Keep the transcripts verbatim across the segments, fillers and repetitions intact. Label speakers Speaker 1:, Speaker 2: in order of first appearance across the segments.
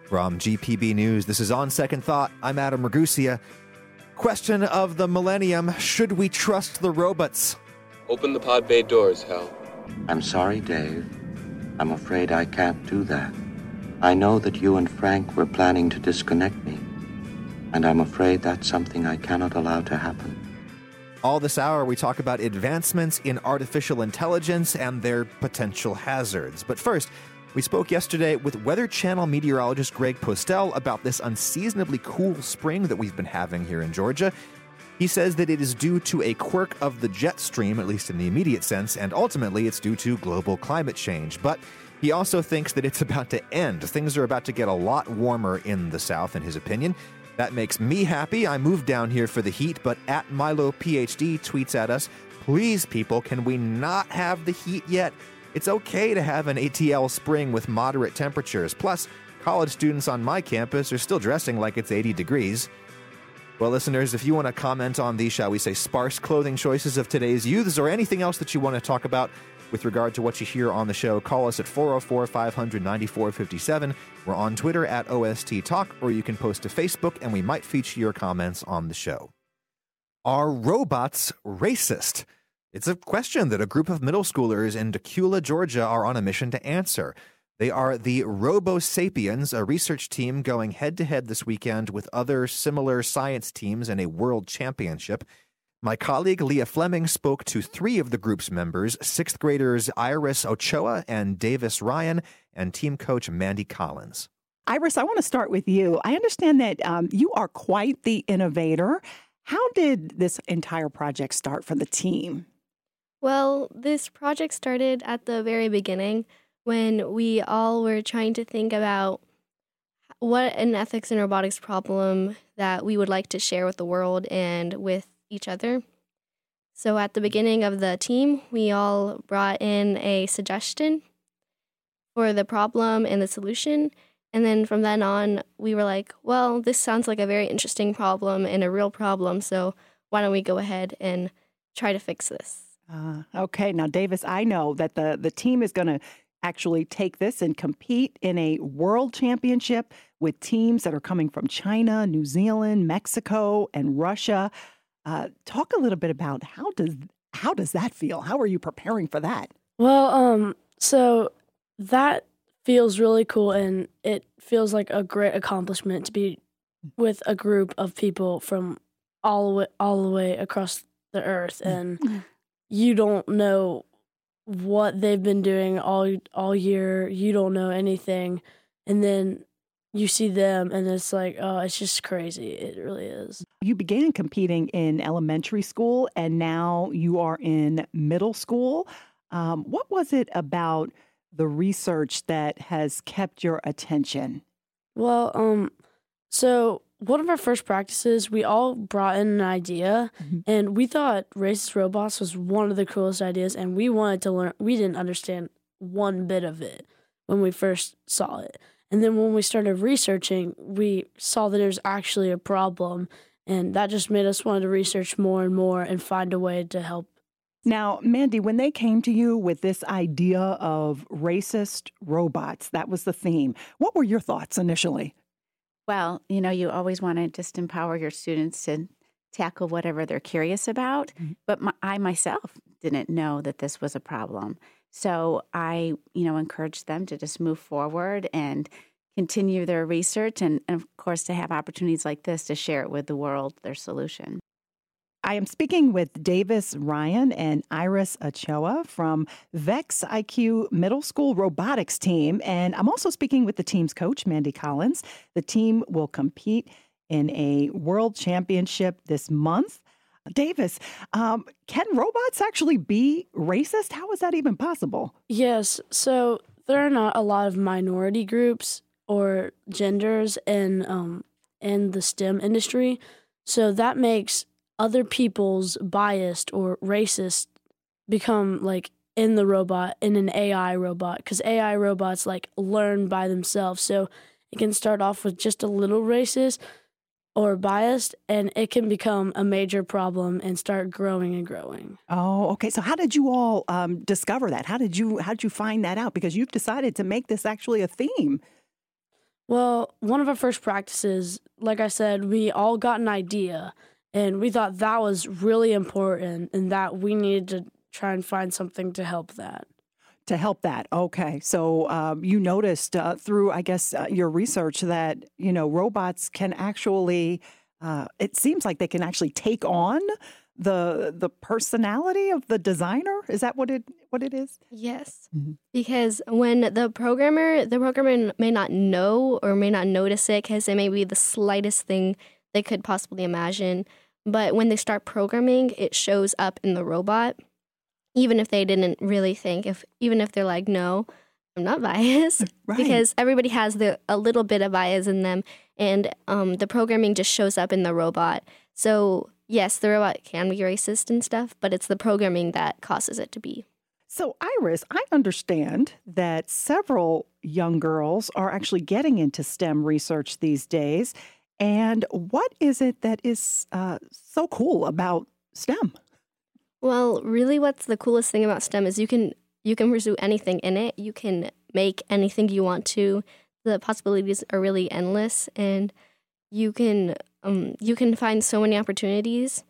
Speaker 1: From G P B News, this is On Second Thought. I'm Adam Ragusia. Question of the millennium, should we trust the robots?
Speaker 2: Open the pod bay doors, Hal.
Speaker 3: I'm sorry, Dave. I'm afraid I can't do that. I know that you and Frank were planning to disconnect me, and I'm afraid that's something I cannot allow to happen.
Speaker 1: All this hour, we talk about advancements in artificial intelligence and their potential hazards. But first, we spoke yesterday with Weather Channel meteorologist Greg Postel about this unseasonably cool spring that we've been having here in Georgia. He says that it is due to a quirk of the jet stream, at least in the immediate sense, and ultimately it's due to global climate change. But he also thinks that it's about to end. Things are about to get a lot warmer in the South, in his opinion. That makes me happy. I moved down here for the heat, but at Milo PhD tweets at us, please, people, can we not have the heat yet? It's okay to have an A T L spring with moderate temperatures. Plus, college students on my campus are still dressing like it's eighty degrees. Well, listeners, if you want to comment on these, shall we say, sparse clothing choices of today's youths or anything else that you want to talk about with regard to what you hear on the show, call us at four oh four, five hundred, ninety-four fifty-seven. We're on Twitter at O S T Talk, or you can post to Facebook, and we might feature your comments on the show. Are robots racist? It's a question that a group of middle schoolers in Decula, Georgia are on a mission to answer. They are the Robo Sapiens, a research team going head-to-head this weekend with other similar science teams in a world championship. My colleague Leah Fleming spoke to three of the group's members, sixth graders Iris Ochoa and Davis Ryan, and team coach Mandy Collins.
Speaker 4: Iris, I want to start with you. I understand that um, you are quite the innovator. How did this entire project start for the team?
Speaker 5: Well, this project started at the very beginning when we all were trying to think about what an ethics and robotics problem that we would like to share with the world and with each other. So at the beginning of the team, we all brought in a suggestion for the problem and the solution. And then from then on, we were like, well, this sounds like a very interesting problem and a real problem. So why don't we go ahead and try to fix this?
Speaker 4: Uh, okay. Now, Davis, I know that the, the team is going to actually take this and compete in a world championship with teams that are coming from China, New Zealand, Mexico, and Russia. Uh, talk a little bit about how does how does that feel? How are you preparing for that?
Speaker 6: Well, um, so that feels really cool, and it feels like a great accomplishment to be with a group of people from all the way, all the way across the earth, and you don't know what they've been doing all all year. You don't know anything, and then you see them, and it's like, oh, it's just crazy. It really is.
Speaker 4: You began competing in elementary school, and now you are in middle school. Um, what was it about the research that has kept your attention?
Speaker 6: Well, um, so one of our first practices, we all brought in an idea, mm-hmm. and we thought racist robots was one of the coolest ideas, and we wanted to learn. We didn't understand one bit of it when we first saw it. And then when we started researching, we saw that there's actually a problem, and that just made us want to research more and more and find a way to help.
Speaker 4: Now, Mandy, when they came to you with this idea of racist robots, that was the theme. What were your thoughts initially?
Speaker 7: Well, you know, you always want to just empower your students to tackle whatever they're curious about. Mm-hmm. But my, I myself didn't know that this was a problem. So I, you know, encouraged them to just move forward and continue their research and, and, of course, to have opportunities like this to share it with the world, their solution.
Speaker 4: I am speaking with Davis Ryan and Iris Ochoa from Vex I Q Middle School Robotics Team. And I'm also speaking with the team's coach, Mandy Collins. The team will compete in a world championship this month. Davis, um, can robots actually be racist? How is that even possible?
Speaker 6: Yes. So there are not a lot of minority groups or genders in um, in the STEM industry. So that makes other people's biased or racist become like in the robot, in an A I robot, because A I robots like learn by themselves. So it can start off with just a little racist or biased, and it can become a major problem and start growing and growing.
Speaker 4: Oh, okay. So how did you all um, discover that? How did you how did you find that out? Because you've decided to make this actually a theme.
Speaker 6: Well, one of our first practices, like I said, we all got an idea, and we thought that was really important and that we needed to try and find something to help that.
Speaker 4: To help that. Okay. So um, you noticed uh, through, I guess, uh, your research that, you know, robots can actually, uh, it seems like they can actually take on the the personality of the designer. Is that what it what it is?
Speaker 5: Yes,
Speaker 4: Mm-hmm.
Speaker 5: because when the programmer, the programmer may not know or may not notice it because it may be the slightest thing they could possibly imagine. But when they start programming, it shows up in the robot, even if they didn't really think, if even if they're like, no, I'm not biased,
Speaker 4: Right.
Speaker 5: because everybody has the a little bit of bias in them, and um, the programming just shows up in the robot. So yes, the robot can be racist and stuff, but it's the programming that causes it to be.
Speaker 4: So, Iris, I understand that several young girls are actually getting into STEM research these days. And what is it that is uh, so cool about STEM?
Speaker 5: Well, really what's the coolest thing about STEM is you can you can pursue anything in it. You can make anything you want to. The possibilities are really endless, and you can um, you can find so many opportunities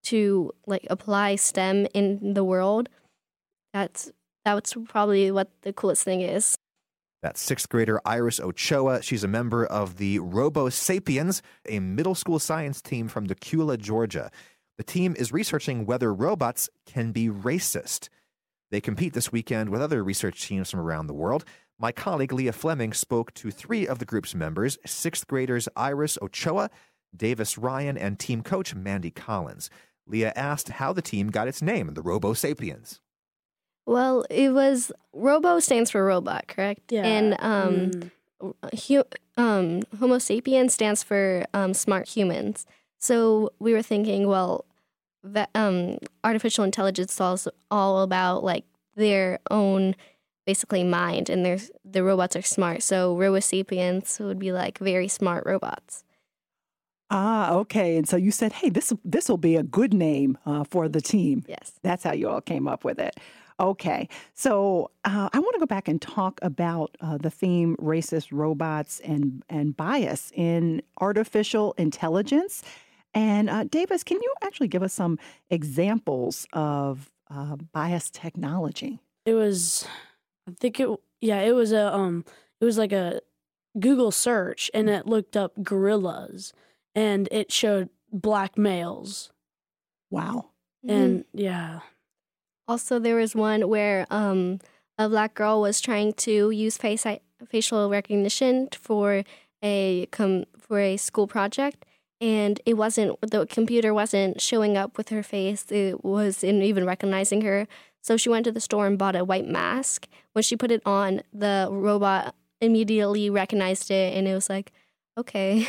Speaker 5: to like apply STEM in the world. That's that's probably what the coolest thing is.
Speaker 1: That's sixth grader Iris Ochoa. She's a member of the Robo Sapiens, a middle school science team from Decula, Georgia. The team is researching whether robots can be racist. They compete this weekend with other research teams from around the world. My colleague Leah Fleming spoke to three of the group's members, sixth graders Iris Ochoa, Davis Ryan, and team coach Mandy Collins. Leah asked how the team got its name, the Robo Sapiens.
Speaker 5: Well, it was Robo stands for robot, correct?
Speaker 6: Yeah.
Speaker 5: And um,
Speaker 6: Mm.
Speaker 5: hu- um, Homo sapiens stands for um, smart humans. So we were thinking, well, that, um, artificial intelligence is all, all about like their own basically mind, and their the robots are smart. So Robo Sapiens would be like very smart robots.
Speaker 4: Ah, okay. And so you said, hey, this this will be a good name uh, for the team.
Speaker 5: Yes.
Speaker 4: That's how you all came up with it. Okay. So uh, I want to go back and talk about uh, the theme racist robots and, and bias in artificial intelligence. And uh, Davis, can you actually give us some examples of uh, biased technology?
Speaker 6: It was, I think it, yeah, it was a, um, it was like a Google search, and it looked up gorillas, and it showed black males,
Speaker 4: Wow.
Speaker 6: and yeah,
Speaker 5: Also, there was one where um, a black girl was trying to use face facial recognition for a com- for a school project, and it wasn't the computer wasn't showing up with her face. It wasn't even recognizing her. So she went to the store and bought a white mask. When she put it on, the robot immediately recognized it, and it was like, okay,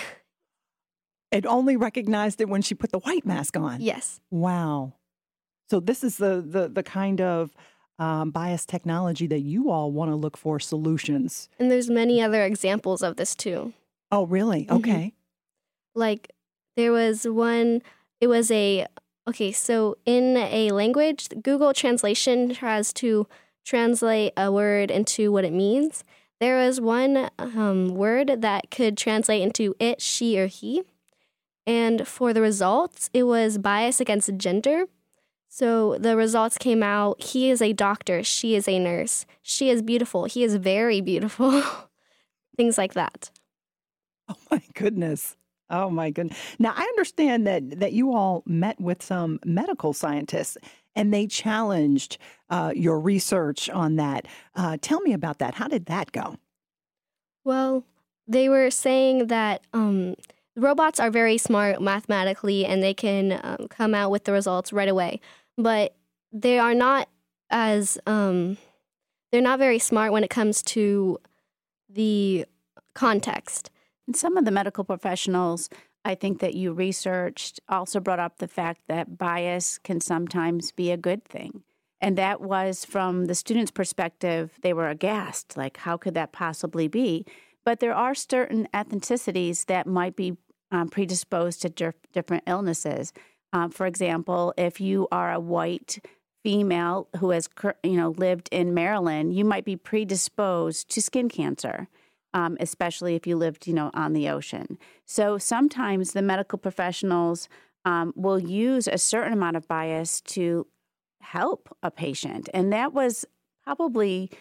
Speaker 4: It only recognized it when she put the white mask on.
Speaker 5: yes.
Speaker 4: Wow. So this is the the the kind of um, biased technology that you all want to look for solutions.
Speaker 5: And there's many other examples of this too.
Speaker 4: Oh, really?
Speaker 5: Mhm.
Speaker 4: Okay.
Speaker 5: Like there was one, it was a, okay, so in a language, Google Translation tries to translate a word into what it means. There was one um, word that could translate into it, she, or he. And for the results, it was bias against gender. So the results came out, he is a doctor, she is a nurse. She is beautiful, he is very beautiful. Things like that.
Speaker 4: Oh my goodness. Oh my goodness. Now I understand that that you all met with some medical scientists and they challenged uh, your research on that. Uh, tell me about that. How did that go?
Speaker 5: Well, they were saying that um, robots are very smart mathematically and they can um, come out with the results right away. But they are not as, um, they're not very smart when it comes to the context.
Speaker 7: And some of the medical professionals, I think that you researched, also brought up the fact that bias can sometimes be a good thing. And that was from the students' perspective, they were aghast, like, how could that possibly be? But there are certain ethnicities that might be um, predisposed to dif- different illnesses. Um, for example, if you are a white female who has, you know, lived in Maryland, you might be predisposed to skin cancer. um, especially if you lived, you know, on the ocean. So sometimes the medical professionals um, will use a certain amount of bias to help a patient. And that was probably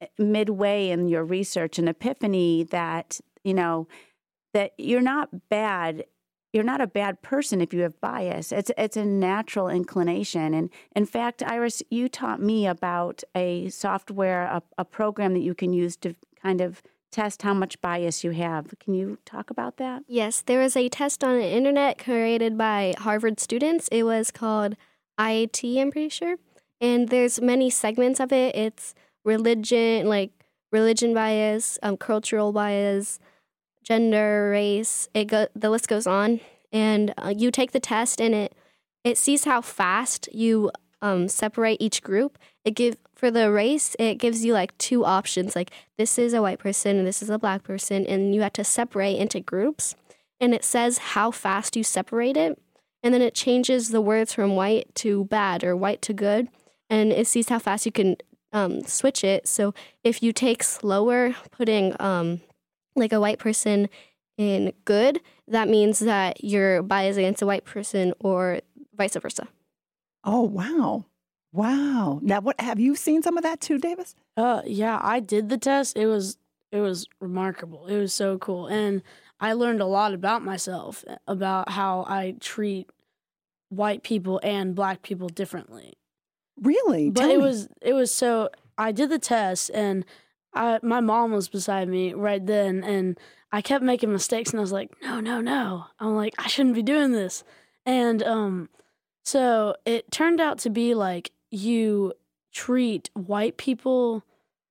Speaker 7: midway in your research, an epiphany that, you know, that you're not bad. You're not a bad person if you have bias. It's it's a natural inclination. And in fact, Iris, you taught me about a software, a, a program that you can use to kind of test how much bias you have. Can you talk about that?
Speaker 5: Yes, there was a test on the internet created by Harvard students. It was called I A T, I'm pretty sure. And there's many segments of it. It's religion, like religion bias, um, cultural bias, gender, race. It go, the list goes on. And uh, you take the test, and it it sees how fast you um, separate each group. It give for the race, it gives you like two options, like this is a white person and this is a black person, and you have to separate into groups. And it says how fast you separate it, and then it changes the words from white to bad or white to good, and it sees how fast you can um, switch it. So if you take slower, putting um, like a white person in good, that means that you're biased against a white person, or vice versa.
Speaker 4: Oh, wow. Wow. Now, what have you seen some of that too, Davis?
Speaker 6: Uh, yeah, I did the test. It was it was remarkable. It was so cool, and I learned a lot about myself, about how I treat white people and black people differently.
Speaker 4: Really?
Speaker 6: But
Speaker 4: Tell
Speaker 6: it
Speaker 4: me.
Speaker 6: was it was so I did the test, and I my mom was beside me right then, and I kept making mistakes, and I was like, no, no, no. I'm like, I shouldn't be doing this, and um, so it turned out to be like, you treat white people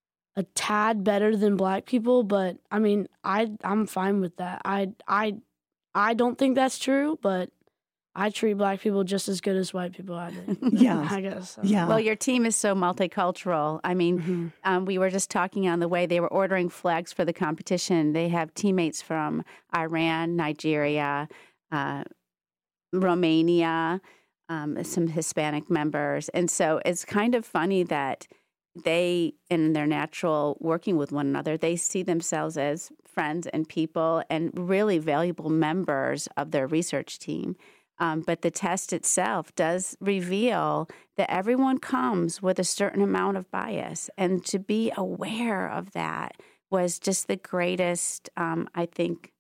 Speaker 6: a tad better than black people, but I mean, I I'm fine with that. I I I don't think that's true, but I treat black people just as good as white people. I think.
Speaker 4: Yeah,
Speaker 6: I guess. So.
Speaker 4: Yeah.
Speaker 7: Well, your team is so multicultural. I mean,
Speaker 6: Mm-hmm.
Speaker 7: um, we were just talking on the way. They were ordering flags for the competition. They have teammates from Iran, Nigeria, uh, Romania, um, some Hispanic members. And so it's kind of funny that they, in their natural working with one another, they see themselves as friends and people and really valuable members of their research team. Um, but the test itself does reveal that everyone comes with a certain amount of bias. And to be aware of that was just the greatest, um, I think,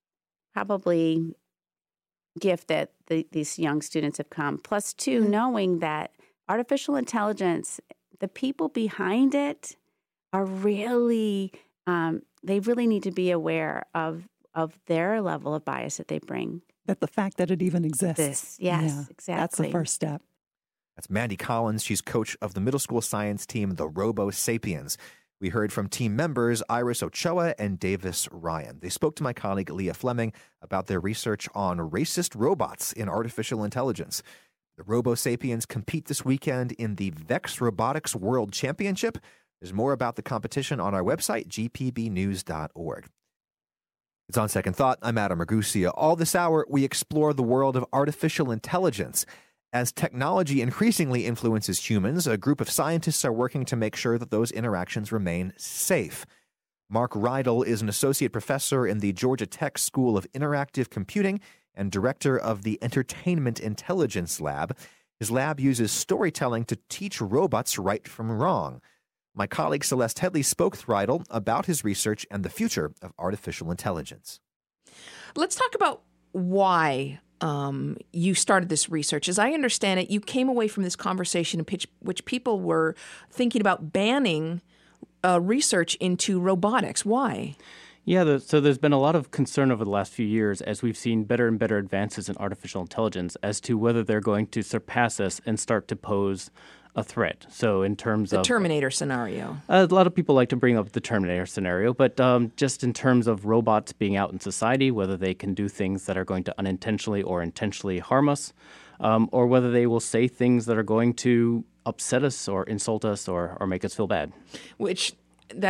Speaker 7: probably gift that the, these young students have come. Plus, two, knowing that artificial intelligence, the people behind it are really, um, they really need to be aware of of their level of bias that they bring.
Speaker 4: That the fact that it even exists.
Speaker 7: This, yes,
Speaker 4: Yeah,
Speaker 7: exactly.
Speaker 4: That's the first step.
Speaker 1: That's Mandy Collins. She's coach of the middle school science team, the Robo Sapiens. We heard from team members Iris Ochoa and Davis Ryan. They spoke to my colleague Leah Fleming about their research on racist robots in artificial intelligence. The Robo Sapiens compete this weekend in the Vex Robotics World Championship. There's more about the competition on our website, g p b news dot org. It's On Second Thought. I'm Adam Ragusia. All this hour, we explore the world of artificial intelligence. As technology increasingly influences humans, a group of scientists are working to make sure that those interactions remain safe. Mark Rydell is an associate professor in the Georgia Tech School of Interactive Computing and director of the Entertainment Intelligence Lab. His lab uses storytelling to teach robots right from wrong. My colleague Celeste Headley spoke with Rydell about his research and the future of artificial intelligence.
Speaker 8: Let's talk about why um, you started this research. As I understand it, you came away from this conversation in which, which people were thinking about banning uh, research into robotics. Why?
Speaker 9: Yeah, the, so there's been a lot of concern over the last few years as we've seen better and better advances in artificial intelligence as to whether they're going to surpass us and start to pose a threat. So in terms
Speaker 8: the
Speaker 9: of...
Speaker 8: The Terminator scenario.
Speaker 9: Uh, a lot of people like to bring up the Terminator scenario, but um, just in terms of robots being out in society, whether they can do things that are going to unintentionally or intentionally harm us, um, or whether they will say things that are going to upset us or insult us or, or make us feel bad.
Speaker 8: Which, that's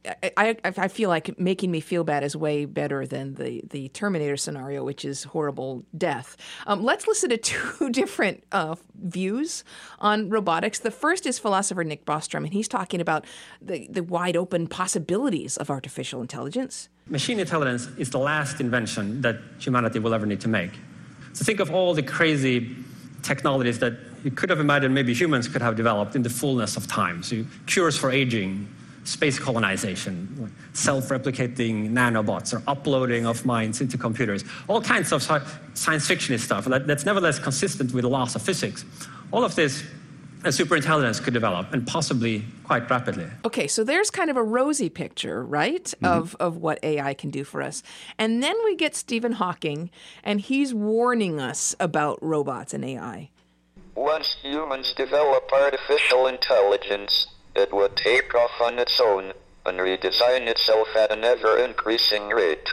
Speaker 8: I, I, I feel like making me feel bad is way better than the, the Terminator scenario, which is horrible death. Um, let's listen to two different uh, views on robotics. The first is philosopher Nick Bostrom, and he's talking about the, the wide open possibilities of artificial intelligence.
Speaker 10: Machine intelligence is the last invention that humanity will ever need to make. So think of all the crazy technologies that you could have imagined maybe humans could have developed in the fullness of time. So cures for aging, space colonization, self-replicating nanobots, or uploading of minds into computers. All kinds of science fiction stuff that, that's nevertheless consistent with the laws of physics. All of this, a superintelligence could develop, and possibly quite rapidly.
Speaker 8: Okay, so there's kind of a rosy picture, right, mm-hmm. of, of what A I can do for us. And then we get Stephen Hawking, and he's warning us about robots and A I.
Speaker 11: Once humans develop artificial intelligence, it would take off on its own and redesign itself at an ever-increasing rate.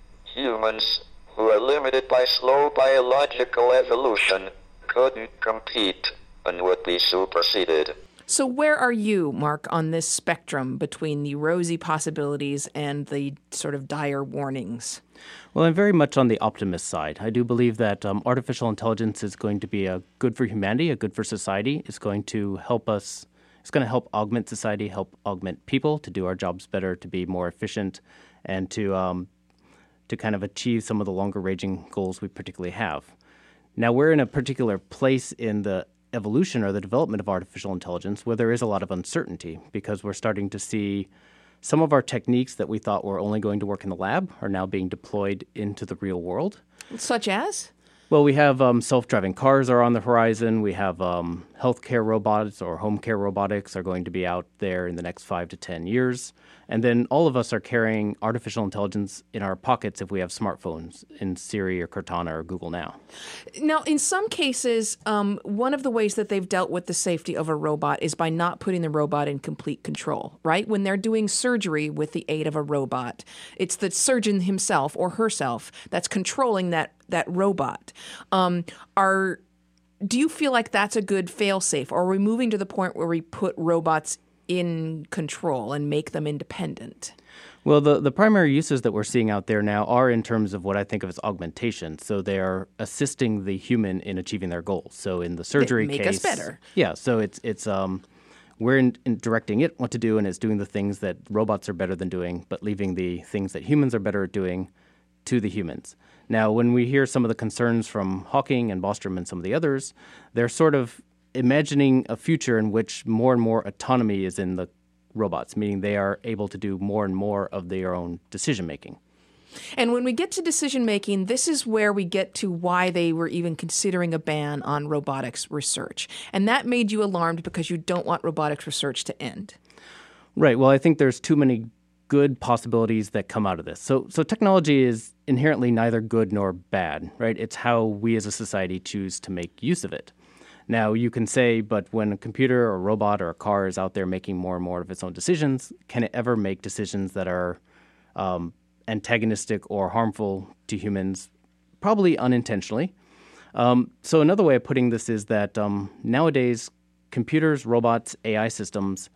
Speaker 11: Humans, who are limited by slow biological evolution, couldn't compete and would be superseded.
Speaker 8: So where are you, Mark, on this spectrum between the rosy possibilities and the sort of dire warnings?
Speaker 9: Well, I'm very much on the optimist side. I do believe that um, artificial intelligence is going to be a good for humanity, a good for society. It's going to help us. It's going to help augment society, help augment people to do our jobs better, to be more efficient, and to um, to kind of achieve some of the longer-ranging goals we particularly have. Now, we're in a particular place in the evolution or the development of artificial intelligence where there is a lot of uncertainty, because we're starting to see some of our techniques that we thought were only going to work in the lab are now being deployed into the real world.
Speaker 8: Such as?
Speaker 9: Well, we have um, self-driving cars are on the horizon. We have um, healthcare robots or home care robotics are going to be out there in the next five to ten years. And then all of us are carrying artificial intelligence in our pockets if we have smartphones in Siri or Cortana or Google Now.
Speaker 8: Now, in some cases, um, one of the ways that they've dealt with the safety of a robot is by not putting the robot in complete control, right? When they're doing surgery with the aid of a robot, it's the surgeon himself or herself that's controlling that, that robot. Um, are do you feel like that's a good fail-safe, or are we moving to the point where we put robots in control and make them independent?
Speaker 9: Well, the, the primary uses that we're seeing out there now are in terms of what I think of as augmentation. So they are assisting the human in achieving their goals. So in the surgery
Speaker 8: they make
Speaker 9: case,
Speaker 8: us better.
Speaker 9: Yeah. So it's it's um, we're in, in directing it what to do, and it's doing the things that robots are better than doing, but leaving the things that humans are better at doing to the humans. Now, when we hear some of the concerns from Hawking and Bostrom and some of the others, they're sort of imagining a future in which more and more autonomy is in the robots, meaning they are able to do more and more of their own decision-making.
Speaker 8: And when we get to decision-making, this is where we get to why they were even considering a ban on robotics research. And that made you alarmed because you don't want robotics research to end.
Speaker 9: Right. Well, I think there's too many good possibilities that come out of this. So, so technology is inherently neither good nor bad, right? It's how we as a society choose to make use of it. Now, you can say, but when a computer or a robot or a car is out there making more and more of its own decisions, can it ever make decisions that are um, antagonistic or harmful to humans? Probably unintentionally. Um, so another way of putting this is that um, nowadays, computers, robots, A I systems,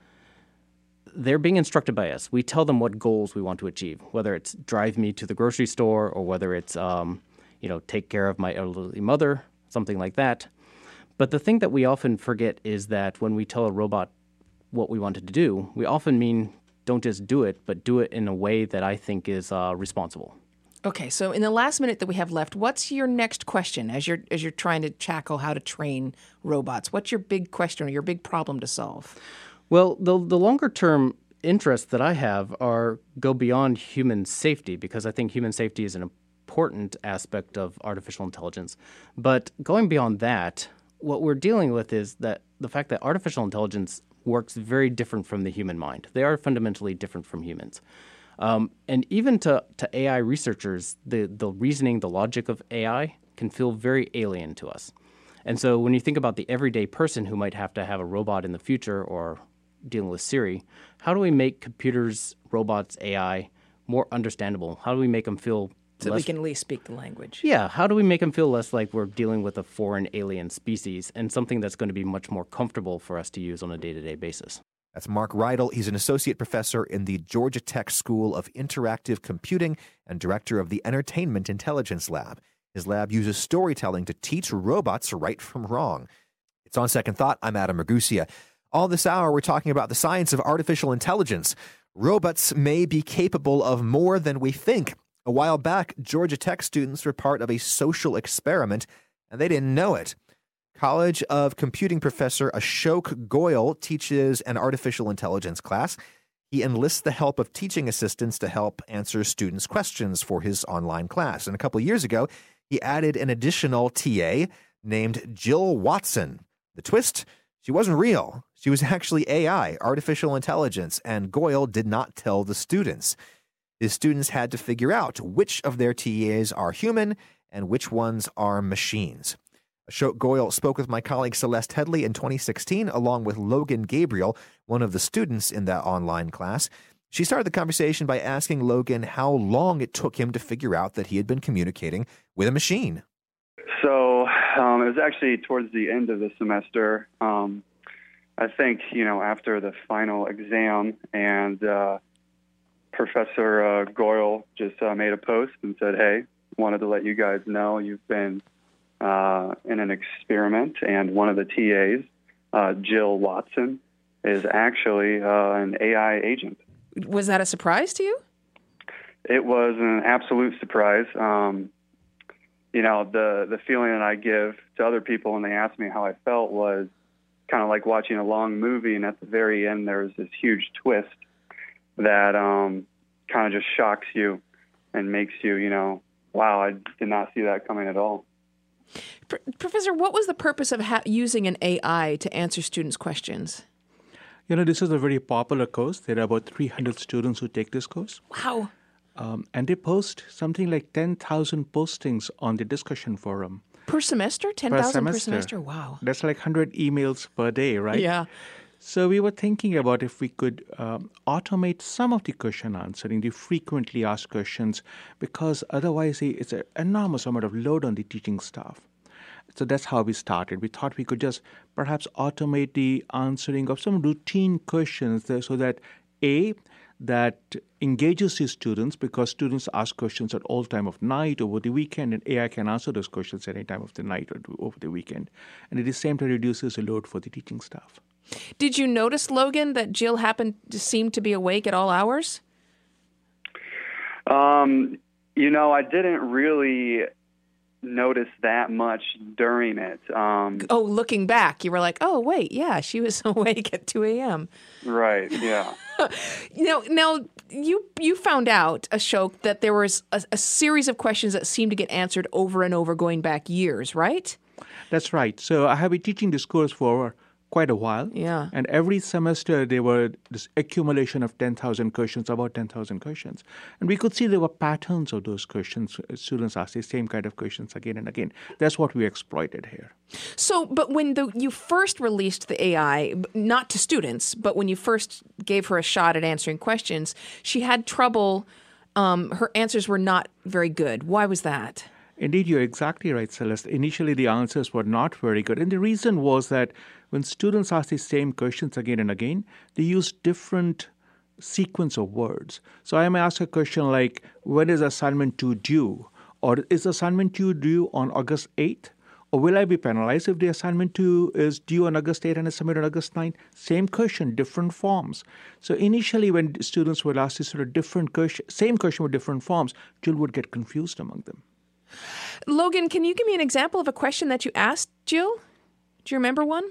Speaker 9: they're being instructed by us. We tell them what goals we want to achieve, whether it's drive me to the grocery store or whether it's, um, you know, take care of my elderly mother, something like that. But the thing that we often forget is that when we tell a robot what we wanted to do, we often mean don't just do it, but do it in a way that I think is uh, responsible.
Speaker 8: Okay, so in the last minute that we have left, what's your next question as you're as you're trying to tackle how to train robots? What's your big question or your big problem to solve?
Speaker 9: Well, the the longer term interests that I have are go beyond human safety, because I think human safety is an important aspect of artificial intelligence. But going beyond that, what we're dealing with is that the fact that artificial intelligence works very different from the human mind. They are fundamentally different from humans. Um, and even to, to A I researchers, the, the reasoning, the logic of A I can feel very alien to us. And so when you think about the everyday person who might have to have a robot in the future or dealing with Siri, how do we make computers, robots, A I more understandable? How do we make them feel
Speaker 8: So
Speaker 9: less...
Speaker 8: we can at least speak the language.
Speaker 9: Yeah, how do we make them feel less like we're dealing with a foreign alien species and something that's going to be much more comfortable for us to use on a day-to-day basis?
Speaker 1: That's Mark Rydell. He's an associate professor in the Georgia Tech School of Interactive Computing and director of the Entertainment Intelligence Lab. His lab uses storytelling to teach robots right from wrong. It's On Second Thought. I'm Adam Ragusia. All this hour, we're talking about the science of artificial intelligence. Robots may be capable of more than we think. A while back, Georgia Tech students were part of a social experiment, and they didn't know it. College of Computing professor Ashok Goyal teaches an artificial intelligence class. He enlists the help of teaching assistants to help answer students' questions for his online class. And a couple of years ago, he added an additional T A named Jill Watson. The twist? She wasn't real. She was actually A I, artificial intelligence, and Goyal did not tell the students. The students had to figure out which of their T As are human and which ones are machines. Ashok Goyal spoke with my colleague Celeste Headley in twenty sixteen, along with Logan Gabriel, one of the students in that online class. She started the conversation by asking Logan how long it took him to figure out that he had been communicating with a machine.
Speaker 12: So um, it was actually towards the end of the semester. Um, I think, you know, after the final exam, and uh, Professor uh, Goyal just uh, made a post and said, hey, wanted to let you guys know you've been uh, in an experiment, and one of the T As, uh, Jill Watson, is actually uh, an A I agent.
Speaker 8: Was that a surprise to you?
Speaker 12: It was an absolute surprise. Um, you know, the, the feeling that I give to other people when they ask me how I felt was kind of like watching a long movie, and at the very end there's this huge twist that um, kind of just shocks you and makes you, you know, wow, I did not see that coming at all.
Speaker 8: P- Professor, what was the purpose of ha- using an A I to answer students' questions?
Speaker 13: You know, this is a very popular course. There are about three hundred students who take this course.
Speaker 8: Wow.
Speaker 13: Um, and they post something like ten thousand postings on the discussion forum.
Speaker 8: Per semester? ten thousand per, per semester? Wow.
Speaker 13: That's like one hundred emails per day, right?
Speaker 8: Yeah.
Speaker 13: So we were thinking about if we could um, automate some of the question answering, the frequently asked questions, because otherwise it's an enormous amount of load on the teaching staff. So that's how we started. We thought we could just perhaps automate the answering of some routine questions there so that, A, that engages the students, because students ask questions at all time of night, over the weekend, and A I can answer those questions at any time of the night or over the weekend. And at the same time reduces the load for the teaching staff.
Speaker 8: Did you notice, Logan, that Jill happened to seem to be awake at all hours?
Speaker 12: Um, you know, I didn't really notice that much during it. Um,
Speaker 8: oh, looking back, you were like, oh, wait, yeah, she was awake at two a.m.
Speaker 12: Right, yeah.
Speaker 8: you know, now, you you found out, Ashok, that there was a, a series of questions that seemed to get answered over and over going back years, right?
Speaker 13: That's right. So I have been teaching this course for quite a while.
Speaker 8: Yeah.
Speaker 13: And every semester there were this accumulation of ten thousand questions, about ten thousand questions. And we could see there were patterns of those questions. Students asked the same kind of questions again and again. That's what we exploited here.
Speaker 8: So, but when the, you first released the A I, not to students, but when you first gave her a shot at answering questions, she had trouble, um, her answers were not very good. Why was that?
Speaker 13: Indeed, you're exactly right, Celeste. Initially, the answers were not very good. And the reason was that when students asked the same questions again and again, they used different sequence of words. So I may ask a question like, when is assignment two due? Or is assignment two due on August eighth? Or will I be penalized if the assignment two is due on August eighth and is submitted on August ninth? Same question, different forms. So initially when students would ask this sort of different question, same question with different forms, Jill would get confused among them.
Speaker 8: Logan, can you give me an example of a question that you asked Jill? Do you remember one?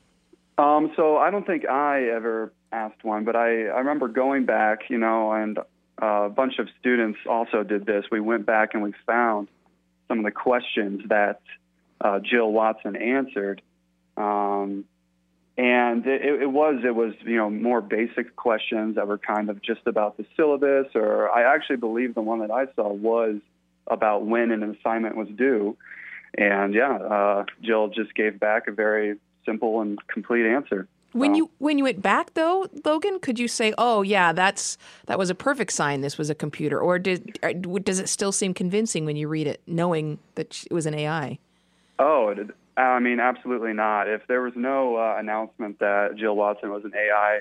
Speaker 12: Um, so I don't think I ever asked one, but I, I remember going back, you know, and uh, a bunch of students also did this. We went back and we found some of the questions that uh, Jill Watson answered. Um, and it, it was, it was, you know, more basic questions that were kind of just about the syllabus, or I actually believe the one that I saw was about when an assignment was due. And yeah, uh, Jill just gave back a very simple and complete answer.
Speaker 8: When you when you went back though, Logan, could you say, "Oh yeah, that's that was a perfect sign. This was a computer," or did does it still seem convincing when you read it, knowing that it was an A I?
Speaker 12: Oh, it, I mean, absolutely not. If there was no uh, announcement that Jill Watson was an A I,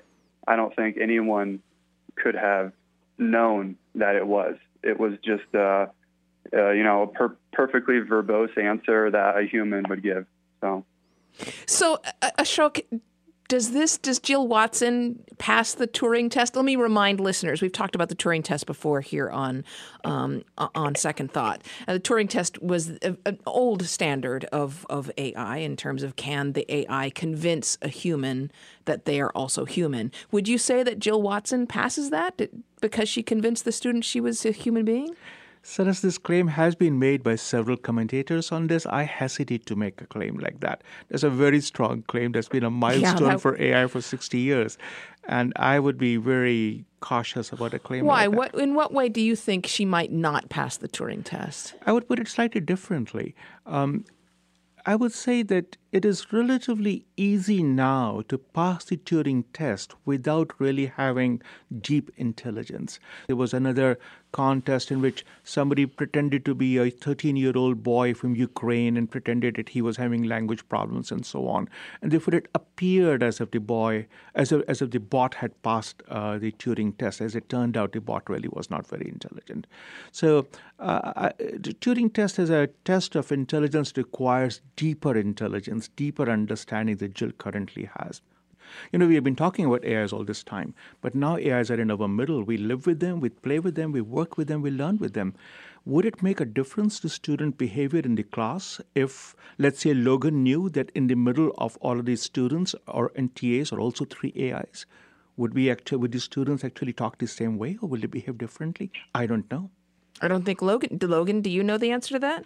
Speaker 12: I don't think anyone could have known that it was. It was just, uh, uh, you know, a per- perfectly verbose answer that a human would give. So,
Speaker 8: so uh, Ashok, does this does Jill Watson pass the Turing test? Let me remind listeners, we've talked about the Turing test before here on um, on Second Thought. Uh, the Turing test was a, an old standard of, of A I in terms of can the A I convince a human that they are also human. Would you say that Jill Watson passes that because she convinced the student she was a human being?
Speaker 13: So as this claim has been made by several commentators on this, I hesitate to make a claim like that. There's a very strong claim that's been a milestone yeah, that... for A I for sixty years. And I would be very cautious about a claim
Speaker 8: Why?
Speaker 13: like that.
Speaker 8: What? In what way do you think she might not pass the Turing test?
Speaker 13: I would put it slightly differently. Um, I would say that it is relatively easy now to pass the Turing test without really having deep intelligence. There was another contest in which somebody pretended to be a thirteen-year-old boy from Ukraine and pretended that he was having language problems and so on. And therefore it appeared as if the boy, as if, as if the bot had passed uh, the Turing test. As it turned out, the bot really was not very intelligent. So uh, the Turing test as a test of intelligence requires deeper intelligence, deeper understanding that Jill currently has. You know, we have been talking about A Is all this time, but now A Is are in our middle. We live with them, we play with them, we work with them, we learn with them. Would it make a difference to student behavior in the class if, let's say, Logan knew that in the middle of all of these students or N T As are also three A Is? Would we actually, would the students actually talk the same way, or will they behave differently? I don't know.
Speaker 8: I don't think Logan. Logan, do you know the answer to that?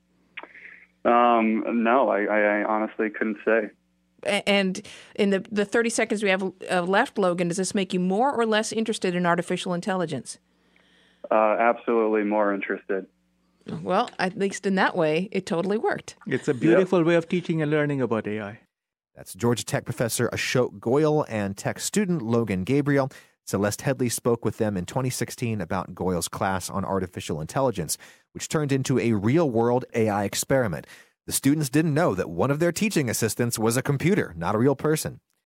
Speaker 12: Um, no, I, I, I honestly couldn't say.
Speaker 8: And in the, the thirty seconds we have uh, left, Logan, does this make you more or less interested in artificial intelligence?
Speaker 12: Uh, absolutely more interested.
Speaker 8: Well, at least in that way, it totally worked.
Speaker 13: It's a beautiful yep. way of teaching and learning about A I.
Speaker 1: That's Georgia Tech professor Ashok Goyal and Tech student Logan Gabriel. Celeste Headley spoke with them in twenty sixteen about Goyal's class on artificial intelligence, which turned into a real-world A I experiment. The students didn't know that one of their teaching assistants was a computer, not a real person.